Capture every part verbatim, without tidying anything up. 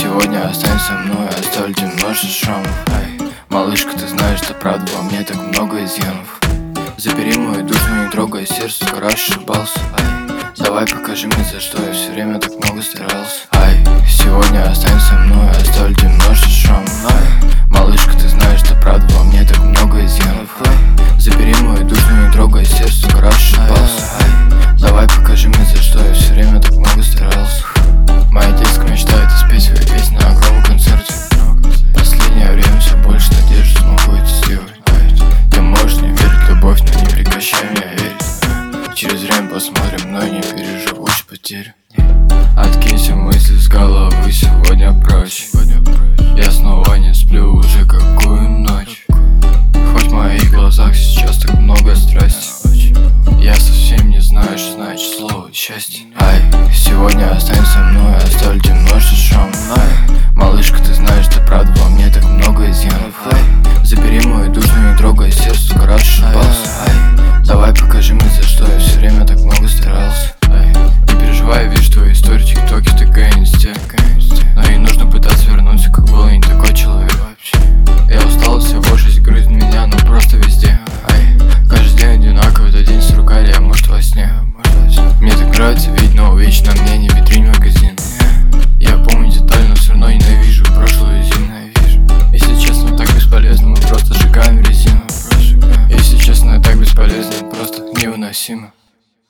сегодня останься со мной, оставлю тебе множество шрамов. Ай, малышка, ты знаешь, что правда во мне так много изъянов. Забери мою душу, не трогай сердце, скоро ошибался. Ай, давай покажи мне, за что я все время так много старался. Ай, сегодня останься со мной, оставлю тебе множество шрамов. Ай, малышка, ты знаешь, что правда во мне так много изъянов. Ай, забери мою душу, не трогай сердце, скоро ошибался. Ай, давай покажи мне, за что я все время так много старался. Моя детская мечта — это спеть свои песни на огромном концерте. Последнее время все больше надежды смогу это сделать. Ты можешь не верить в любовь, но не прекращай меня верить. Через время посмотрим, но не переживешь потерю. Откинься мысли с головы сегодня прочь. Я снова не сплю уже какую ночь. Хоть в моих глазах сейчас так много страсти, я совсем не знаю, что значит слово счастье. Ай, сегодня останься со мной, оставлю тебе множество шрамов. Ай, малышка, ты знаешь, что правда во мне так много изъянов. Ай, забери мою душу, не трогай сердце, скоро ошибался. Ай, давай покажи мне, за что я все время так много старался. Ай, не переживай, вижу твои истории, тиктоки, ТГ, инсте. Но и нужно пытаться вернуться, как был я не такой человек. Я устал от всего, жизнь грызет меня, но просто везде. Ай, каждый день одинаковый, то день с руками, а может во сне. Мне так нравится видеть, но вечно мне не витрин магазин. Я помню детально, но все равно ненавижу прошлую зиму. Если честно, так бесполезно, мы просто сжигаем резину. Если честно, так бесполезно, просто невыносимо.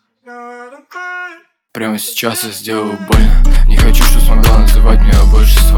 Прямо сейчас я сделаю больно. Не хочу, что смогла называть меня больше